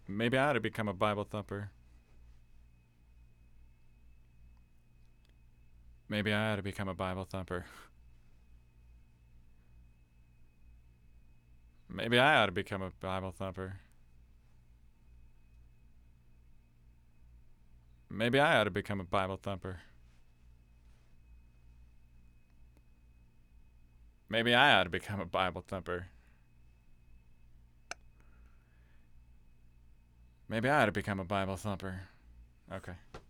Maybe I ought to become a Bible thumper. Maybe I ought to become a Bible thumper. Maybe I ought to become a Bible thumper. Maybe I ought to become a Bible thumper. Maybe I ought to become a Bible thumper. Maybe I ought to become a Bible thumper. Okay.